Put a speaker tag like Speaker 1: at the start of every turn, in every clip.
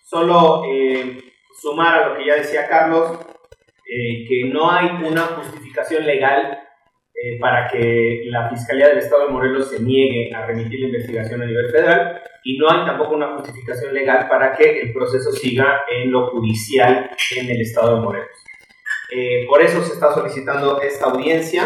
Speaker 1: Solo sumar a lo que ya decía Carlos, que no hay una justificación legal para que la Fiscalía del Estado de Morelos se niegue a remitir la investigación a nivel federal, y no hay tampoco una justificación legal para que el proceso siga en lo judicial en el Estado de Morelos. Por eso se está solicitando esta audiencia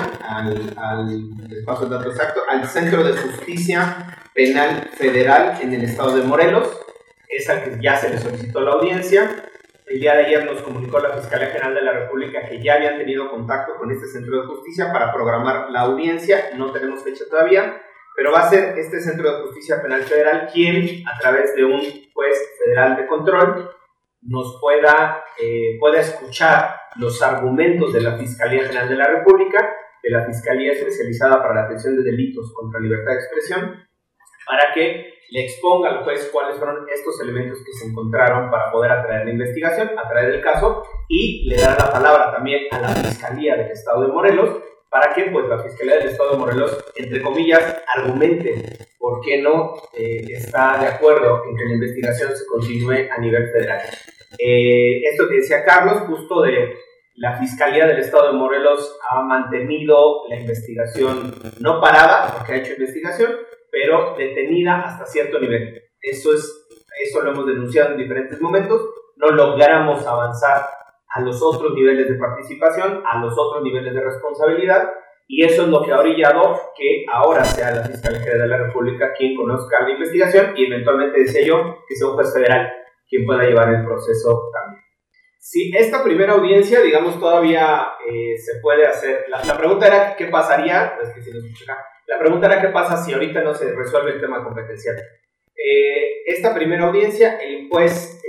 Speaker 1: les paso el dato exacto, al Centro de Justicia Penal Federal en el Estado de Morelos. Es al que ya se le solicitó la audiencia. El día de ayer nos comunicó la Fiscalía General de la República que ya habían tenido contacto con este Centro de Justicia para programar la audiencia. No tenemos fecha todavía, pero va a ser este Centro de Justicia Penal Federal quien, a través de un juez federal de control, nos pueda escuchar los argumentos de la Fiscalía General de la República, de la Fiscalía Especializada para la Atención de Delitos contra Libertad de Expresión, para que le exponga al juez cuáles fueron estos elementos que se encontraron para poder atraer la investigación, atraer el caso, y le dará la palabra también a la Fiscalía del Estado de Morelos para que pues la Fiscalía del Estado de Morelos, entre comillas, argumente por qué no está de acuerdo en que la investigación se continúe a nivel federal. Esto que decía Carlos, justo de la Fiscalía del Estado de Morelos ha mantenido la investigación no parada, porque ha hecho investigación, pero detenida hasta cierto nivel. Eso lo hemos denunciado en diferentes momentos. No logramos avanzar a los otros niveles de participación, a los otros niveles de responsabilidad, y eso es lo que ha orillado que ahora sea la Fiscalía General de la República quien conozca la investigación y eventualmente, decía yo, que sea un juez federal quien pueda llevar el proceso también. Si esta primera audiencia, digamos, todavía se puede hacer, la pregunta era ¿qué pasaría? Pues que si nos escucha, la pregunta era ¿qué pasa si ahorita no se resuelve el tema competencial? Esta primera audiencia, el juez,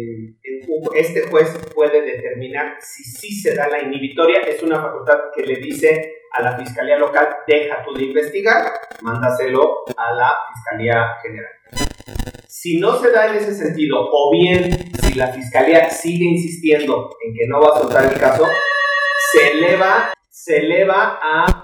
Speaker 1: este juez puede determinar si sí se da la inhibitoria. Es una facultad que le dice a la Fiscalía Local, deja tú de investigar, mándaselo a la Fiscalía General. Si no se da en ese sentido, o bien si la Fiscalía sigue insistiendo en que no va a soltar el caso, se eleva a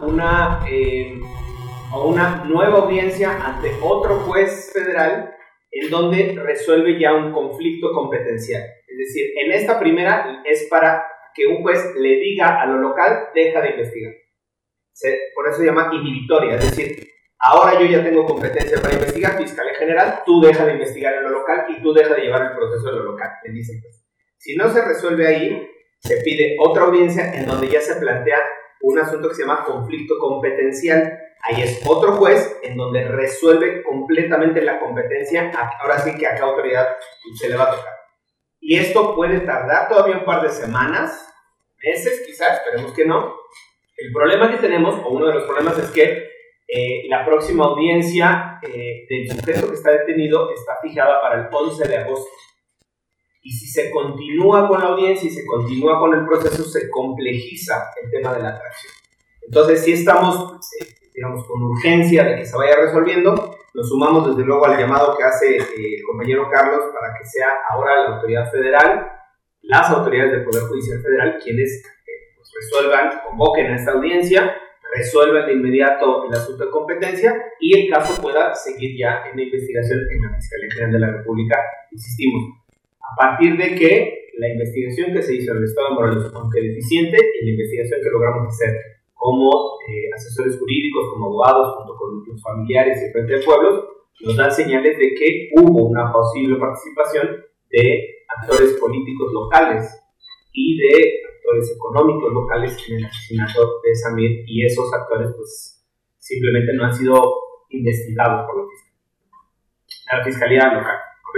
Speaker 1: una nueva audiencia ante otro juez federal en donde resuelve ya un conflicto competencial. Es decir, en esta primera es para que un juez le diga a lo local, deja de investigar. Por eso se llama inhibitoria, es decir, ahora yo ya tengo competencia para investigar, Fiscalía General, tú deja de investigar en lo local y tú deja de llevar el proceso en lo local, le dicen pues. Si no se resuelve ahí, se pide otra audiencia en donde ya se plantea un asunto que se llama conflicto competencial. Ahí es otro juez en donde resuelve completamente la competencia. Ahora sí que a qué autoridad se le va a tocar. Y esto puede tardar todavía un par de semanas, meses quizás, esperemos que no. El problema que tenemos, o uno de los problemas, es que la próxima audiencia del sujeto que está detenido está fijada para el 11 de agosto. Y si se continúa con la audiencia y se continúa con el proceso, se complejiza el tema de la atracción. Entonces, si estamos, digamos, con urgencia de que se vaya resolviendo, nos sumamos desde luego al llamado que hace el compañero Carlos para que sea ahora la autoridad federal, las autoridades del Poder Judicial Federal, quienes pues resuelvan, convoquen a esta audiencia, resuelvan de inmediato el asunto de competencia y el caso pueda seguir ya en la investigación en la Fiscalía General de la República, insistimos. A partir de que la investigación que se hizo en el Estado de Morelos, aunque deficiente, y la investigación que logramos hacer como asesores jurídicos, como abogados, junto con los familiares y Frente de Pueblos, nos dan señales de que hubo una posible participación de actores políticos locales y de actores económicos locales en el asesinato de Samir, y esos actores pues simplemente no han sido investigados por la Fiscalía local.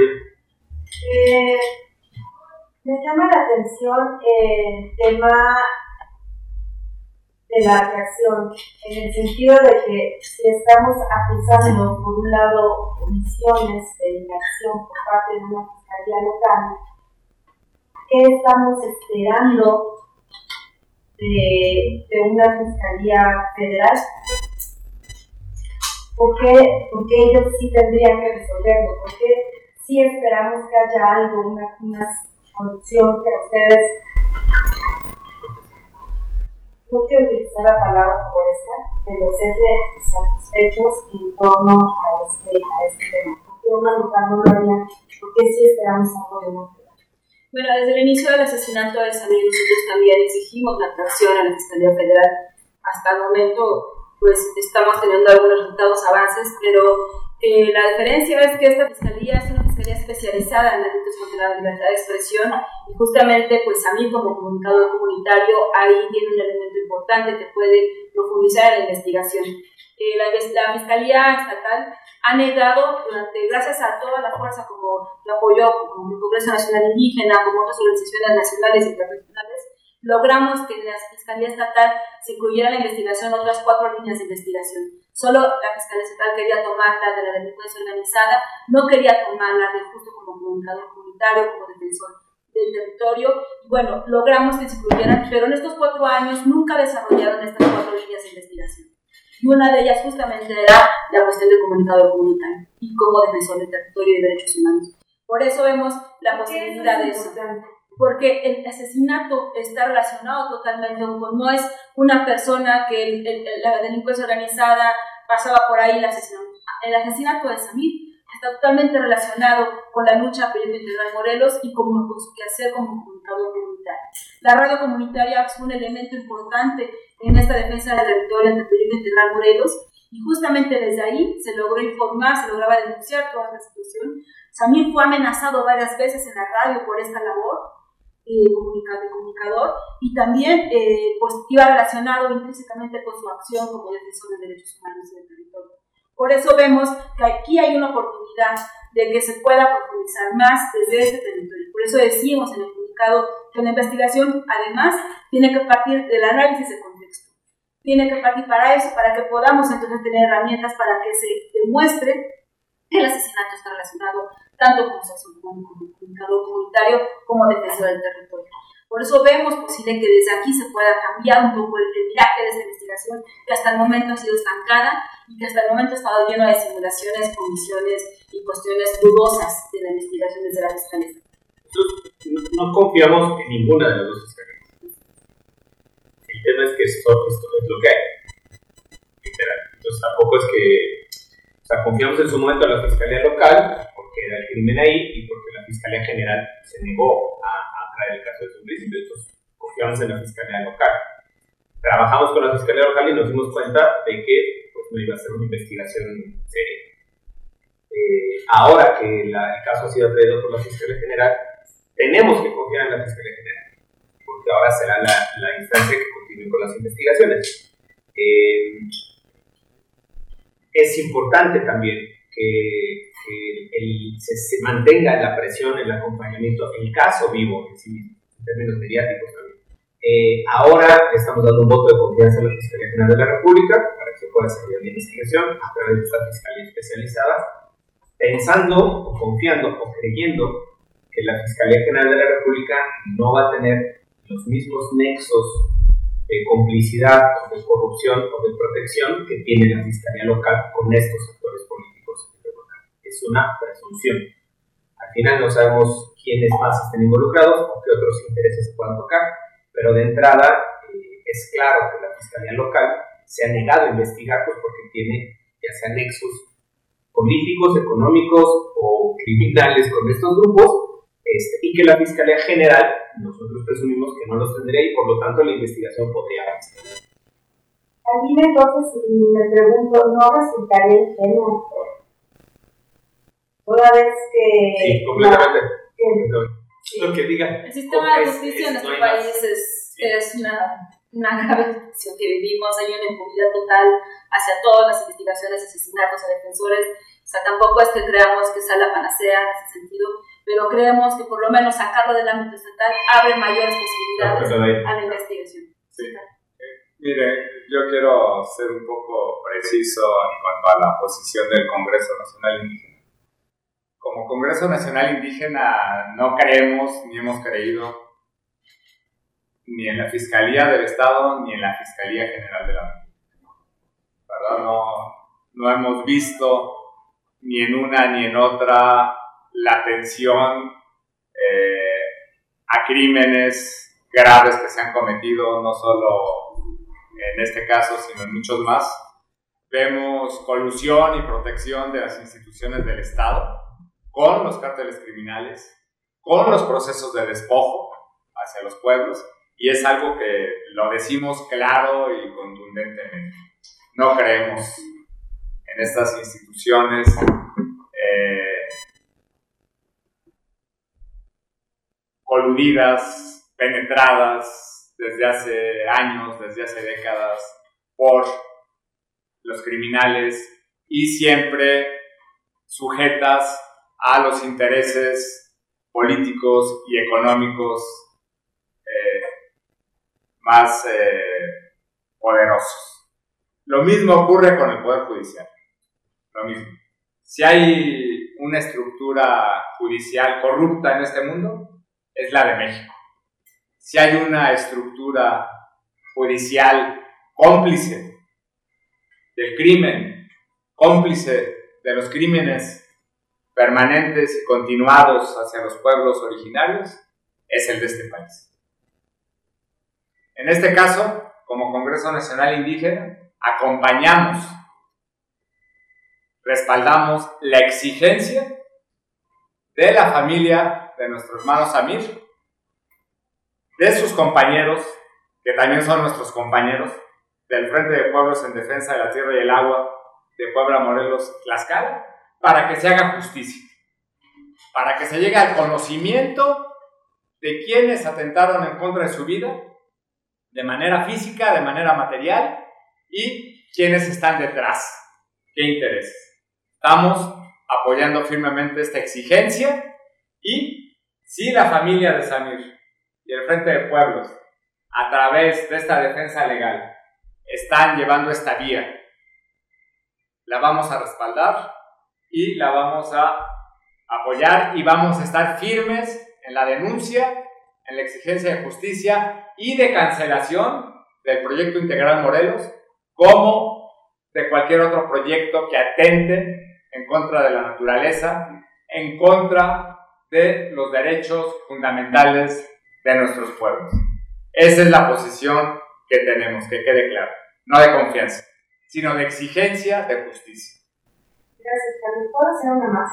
Speaker 2: Me llama la atención el tema de la atracción, en el sentido de que si estamos acusando, por un lado, omisiones de inacción por parte de una fiscalía local, ¿qué estamos esperando de una fiscalía federal? ¿Por qué ellos sí tendrían que resolverlo? ¿Por qué sí esperamos que haya algo, una solución que ustedes, no quiero utilizar la palabra como esta, pero ser satisfechos en torno a este tema? ¿Por qué una local no lo haría? ¿Por qué sí esperamos algo de una federal?
Speaker 3: Bueno, desde el inicio del asesinato de Samir, nosotros también exigimos la actuación a la Fiscalía Federal. Hasta el momento, pues estamos teniendo algunos resultados, avances, pero la diferencia es que esta fiscalía es una fiscalía especializada en delitos contra la libertad de expresión y justamente pues a mí como comunicador comunitario ahí tiene un elemento importante que puede profundizar en la investigación. La Fiscalía Estatal ha negado, gracias a toda la fuerza como que apoyó como el Congreso Nacional Indígena, como otras organizaciones nacionales y internacionales, logramos que en la Fiscalía Estatal se incluyera en la investigación otras 4 líneas de investigación. Solo la Fiscalía Estatal quería tomar la de la delincuencia organizada, no quería tomar la de justo como comunicador comunitario, como defensor del territorio. Y bueno, logramos que se incluyeran, pero en estos 4 años nunca desarrollaron estas 4 líneas de investigación. Y una de ellas justamente era la cuestión del comunicador comunitario y como defensor del territorio y derechos humanos. Por eso vemos la posibilidad de eso. Porque el asesinato está relacionado totalmente con, no es una persona que la delincuencia organizada pasaba por ahí y la asesinó. El asesinato de Samir está totalmente relacionado con la lucha Periodo Integral Morelos y con su quehacer como comunicador comunitario. La radio comunitaria es un elemento importante en esta defensa del territorio ante Periodo Integral Morelos y justamente desde ahí se logró informar, se lograba denunciar toda esta situación. Samir fue amenazado varias veces en la radio por esta labor de comunicador y también pues iba relacionado intrínsecamente con su acción como defensor de derechos humanos y del territorio. Por eso vemos que aquí hay una oportunidad de que se pueda profundizar más desde este territorio. Por eso decimos en el comunicado que la investigación además tiene que partir del análisis de contexto. Tiene que partir para eso, para que podamos entonces tener herramientas para que se demuestre que el asesinato está relacionado tanto con su acción como comunicador comunitario como defensor del territorio. Por eso vemos posible que desde aquí se pueda cambiar un poco el viraje de esta investigación que hasta el momento ha sido estancada y que hasta el momento ha estado lleno de simulaciones, comisiones y cuestiones dudosas de la investigación desde la Fiscalía.
Speaker 1: No confiamos en ninguna de las dos fiscalías. El tema es que esto es lo que hay. Literal. Entonces tampoco es que confiamos en su momento en la Fiscalía Local porque era el crimen ahí y porque la Fiscalía General se negó a traer el caso de su principio. Entonces confiamos en la Fiscalía Local. Trabajamos con la Fiscalía Local y nos dimos cuenta de que pues, no iba a ser una investigación seria. Ahora que el caso ha sido traído por la Fiscalía General, tenemos que confiar en la Fiscalía General, porque ahora será la instancia que continúe con las investigaciones. Es importante también que se mantenga la presión, el acompañamiento, el caso vivo en sí mismo, en términos mediáticos también. Ahora estamos dando un voto de confianza a la Fiscalía General de la República para que pueda desarrollar la investigación a través de esta Fiscalía especializada, pensando o confiando o creyendo que la Fiscalía General de la República no va a tener los mismos nexos de complicidad o de corrupción o de protección que tiene la Fiscalía Local con estos actores políticos. Es una presunción. Al final no sabemos quiénes más estén involucrados o qué otros intereses se puedan tocar, pero de entrada es claro que la Fiscalía Local se ha negado a investigar pues porque tiene ya sea nexos políticos, económicos o criminales con estos grupos, y que la Fiscalía General, nosotros presumimos que no los tendría y por lo tanto la investigación podría avanzar.
Speaker 2: Allí entonces me pregunto, ¿no resultaría ingenuo? Toda vez que...
Speaker 1: Sí, completamente. Lo que diga.
Speaker 3: El sistema de justicia en nuestro país es una grave situación que vivimos. Hay una impunidad total hacia todas las investigaciones, asesinatos a defensores. O sea, tampoco es que creamos que sea la panacea en ese sentido, pero creemos que por lo menos sacarlo del ámbito estatal abre mayores posibilidades a la investigación.
Speaker 4: Sí. Mire, yo quiero ser un poco preciso en cuanto a la posición del Congreso Nacional Indígena. Como Congreso Nacional Indígena no creemos ni hemos creído ni en la Fiscalía del Estado ni en la Fiscalía General de la República. ¿Verdad? No hemos visto ni en una ni en otra la atención a crímenes graves que se han cometido, no solo en este caso, sino en muchos más, vemos colusión y protección de las instituciones del Estado con los cárteles criminales, con los procesos de despojo hacia los pueblos, y es algo que lo decimos claro y contundentemente. No creemos en estas instituciones coludidas, penetradas desde hace años, desde hace décadas por los criminales y siempre sujetas a los intereses políticos y económicos más poderosos. Lo mismo ocurre con el Poder Judicial. Lo mismo. Si hay una estructura judicial corrupta en este mundo, es la de México. Si hay una estructura judicial cómplice del crimen, cómplice de los crímenes permanentes y continuados hacia los pueblos originarios, es el de este país. En este caso, como Congreso Nacional Indígena, acompañamos, respaldamos la exigencia de la familia de nuestro hermano Samir, de sus compañeros, que también son nuestros compañeros, del Frente de Pueblos en Defensa de la Tierra y el Agua de Puebla, Morelos, Tlaxcala, para que se haga justicia, para que se llegue al conocimiento de quienes atentaron en contra de su vida, de manera física, de manera material, y quienes están detrás, qué intereses. Estamos apoyando firmemente esta exigencia, y si la familia de Samir y el Frente de Pueblos, a través de esta defensa legal, están llevando esta vía, la vamos a respaldar y la vamos a apoyar, y vamos a estar firmes en la denuncia, en la exigencia de justicia y de cancelación del proyecto integral Morelos, como de cualquier otro proyecto que atente en contra de la naturaleza, en contra de los derechos fundamentales de nuestros pueblos. Esa es la posición que tenemos, que quede claro. No de confianza, sino de exigencia de justicia.
Speaker 2: Gracias, Carlos. ¿Puedo hacer una más?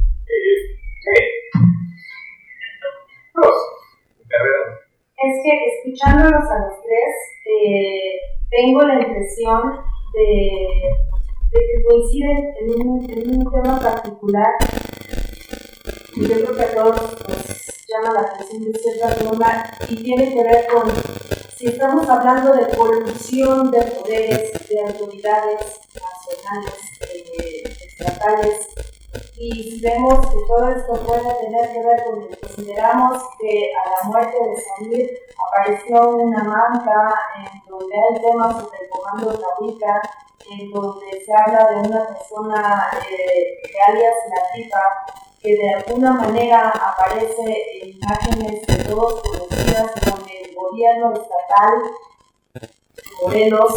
Speaker 2: Es que escuchándolos a los tres, tengo la impresión de que coinciden en un tema particular, y yo creo que a todos nos llama la atención de cierta forma, y tiene que ver con si estamos hablando de colusión de poderes, de autoridades nacionales, estatales, y si vemos que todo esto puede tener que ver con que consideramos que a la muerte de Samir apareció una manta en donde hay temas sobre el comando Cahuita, en donde se habla de una persona de alias La Tipa, que de alguna manera aparece en imágenes de todos conocidas con el gobierno estatal Morelos.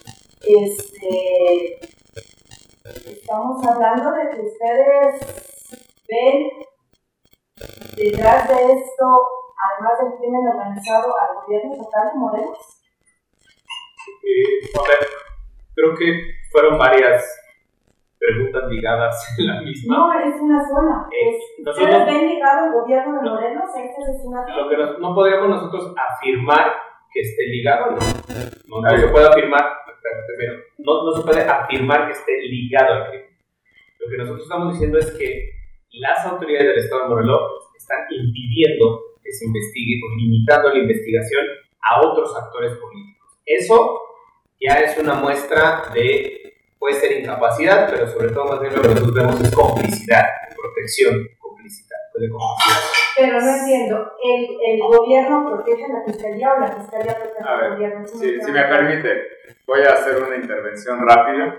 Speaker 2: Estamos hablando de que ustedes ven detrás de esto, además del crimen organizado, al gobierno estatal de Morelos.
Speaker 1: A ver, creo que fueron varias preguntas ligadas en la misma.
Speaker 2: No, es una sola. ¿Ustedes ven ligado al gobierno de Morelos a este asesinato?
Speaker 1: Lo que no podríamos nosotros afirmar que esté ligado, no se puede afirmar, no se puede afirmar que esté ligado al crimen. Lo que nosotros estamos diciendo es que las autoridades del Estado de Morelos están impidiendo que se investigue o limitando la investigación a otros actores políticos. Eso ya es una muestra de, puede ser incapacidad, pero sobre todo más bien lo que nosotros vemos es complicidad, protección, complicidad.
Speaker 2: Pero no entiendo, ¿el gobierno protege a la fiscalía o la fiscalía protege al gobierno?
Speaker 4: Si me permite, voy a hacer una intervención rápida.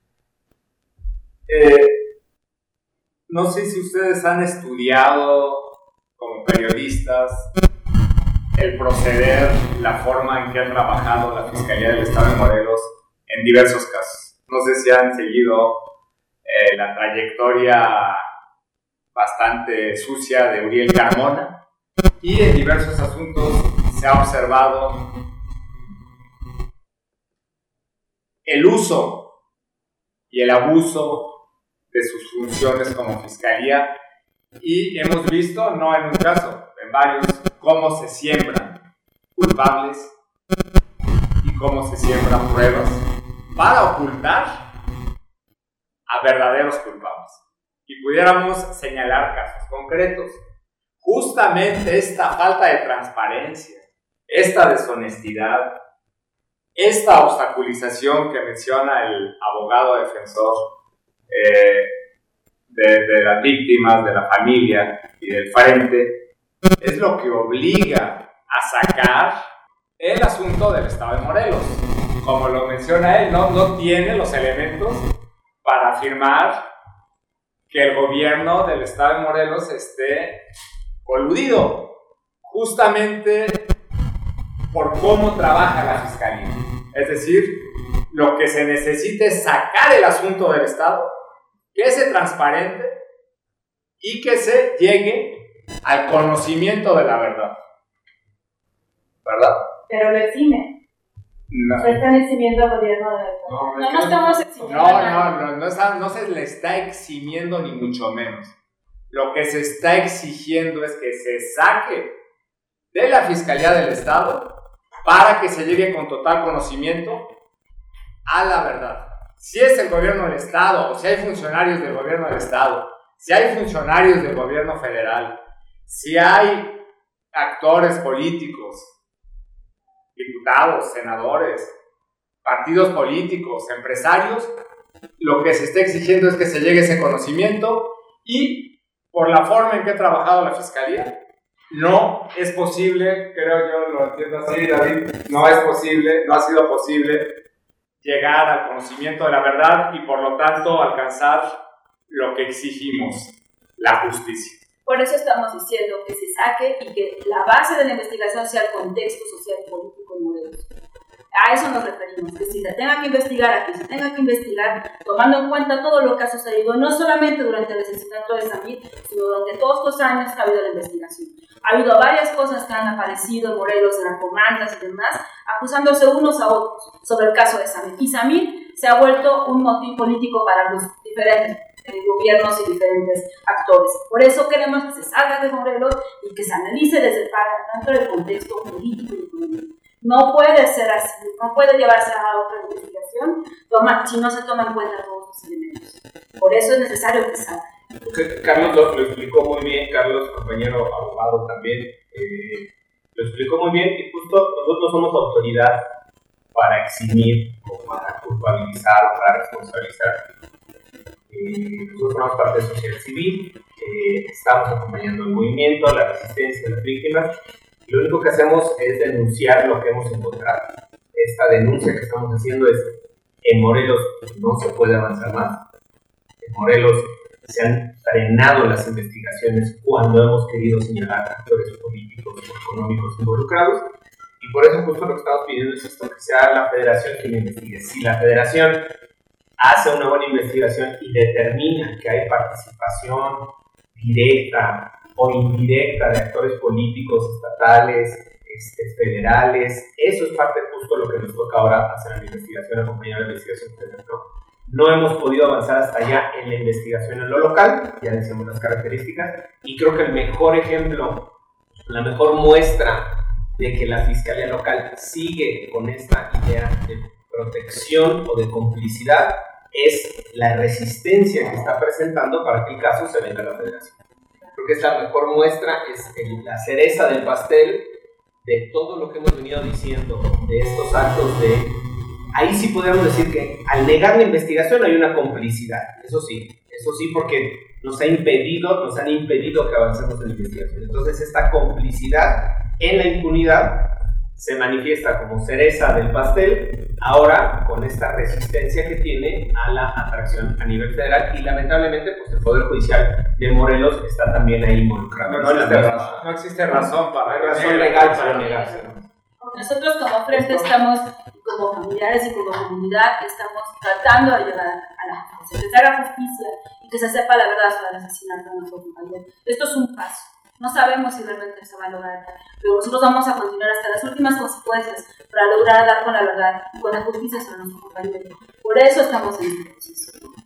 Speaker 4: No sé si ustedes han estudiado como periodistas el proceder, la forma en que ha trabajado la Fiscalía del Estado de Morelos en diversos casos. No sé si han seguido la trayectoria bastante sucia de Uriel Carmona, y en diversos asuntos se ha observado el uso y el abuso de sus funciones como fiscalía. Y hemos visto, no en un caso, en varios, cómo se siembran culpables y cómo se siembran pruebas para ocultar a verdaderos culpables. Y pudiéramos señalar casos concretos. Justamente esta falta de transparencia, esta deshonestidad, esta obstaculización que menciona el abogado defensor de las víctimas, de la familia y del frente, es lo que obliga a sacar el asunto del Estado de Morelos. Como lo menciona él, no tiene los elementos para afirmar que el gobierno del Estado de Morelos esté coludido, justamente por cómo trabaja la Fiscalía. Es decir, lo que se necesita es sacar el asunto del Estado, que se transparente y que se llegue al conocimiento de la verdad. ¿Verdad?
Speaker 2: Pero lo exime.
Speaker 4: No.
Speaker 2: Están eximiendo al gobierno de
Speaker 3: No estamos eximiendo.
Speaker 4: No se le está eximiendo ni mucho menos. Lo que se está exigiendo es que se saque de la Fiscalía del Estado para que se llegue con total conocimiento a la verdad. Si es el gobierno del Estado, o si hay funcionarios del gobierno del Estado, si hay funcionarios del gobierno federal, si hay actores políticos, diputados, senadores, partidos políticos, empresarios, lo que se está exigiendo es que se llegue a ese conocimiento y por la forma en que ha trabajado la Fiscalía, no es posible, creo yo, lo entiendo así, David, no es posible, no ha sido posible llegar al conocimiento de la verdad y por lo tanto alcanzar lo que exigimos, la justicia.
Speaker 3: Por eso estamos diciendo que se saque y que la base de la investigación sea el contexto social y político en Morelos. A eso nos referimos, que si se tenga que investigar, aquí se tenga que investigar, tomando en cuenta todo lo que ha sucedido, no solamente durante el asesinato de Samir, sino durante todos estos años que ha habido la investigación. Ha habido varias cosas que han aparecido en Morelos, en narcomantas y demás, acusándose unos a otros sobre el caso de Samir. Y Samir se ha vuelto un motín político para los diferentes gobiernos y diferentes actores. Por eso queremos que se salga de Morelos y que se analice desde tanto el contexto político y económico. No puede ser así, no puede llevarse a otra investigación si no se toman en cuenta todos los elementos. Por eso es necesario que salga.
Speaker 1: Carlos lo explicó muy bien, Carlos, compañero abogado también, lo explicó muy bien y justo nosotros somos autoridad para eximir o para culpabilizar o para responsabilizar. Nosotros formamos parte de la sociedad civil, estamos acompañando el movimiento, la resistencia de las víctimas. Lo único que hacemos es denunciar lo que hemos encontrado. Esta denuncia que estamos haciendo es: en Morelos no se puede avanzar más. En Morelos se han frenado las investigaciones cuando hemos querido señalar actores políticos o económicos involucrados. Y por eso justo lo que estamos pidiendo es esto, que sea la federación quien investigue. Si la federación hace una buena investigación y determina que hay participación directa o indirecta de actores políticos estatales, federales, eso es parte justo de lo que nos toca ahora hacer en la investigación, acompañar la investigación federal. No hemos podido avanzar hasta allá en la investigación en lo local, ya decimos las características, y creo que el mejor ejemplo, la mejor muestra de que la Fiscalía Local sigue con esta idea de protección o de complicidad es la resistencia que está presentando para que el caso se venga a la federación. Creo que es la mejor muestra, es la cereza del pastel de todo lo que hemos venido diciendo, de estos actos de... Ahí sí podríamos decir que al negar la investigación hay una complicidad, eso sí, porque nos han impedido que avancemos en la investigación. Entonces esta complicidad en la impunidad se manifiesta como cereza del pastel, ahora con esta resistencia que tiene a la atracción a nivel federal, y lamentablemente pues el Poder Judicial de Morelos está también ahí involucrado.
Speaker 4: No existe razón para
Speaker 1: razón legal para negarse.
Speaker 3: Nosotros como frente estamos, como familiares y como comunidad, estamos tratando de llegar a la justicia, que se haga justicia y que se sepa la verdad sobre el asesinato de nuestro compañero. Esto es un paso. no sabemos si realmente se va a lograr, pero nosotros vamos a continuar hasta las últimas consecuencias para lograr dar con la verdad y con la justicia sobre nuestro compañero. Por eso estamos en este proceso.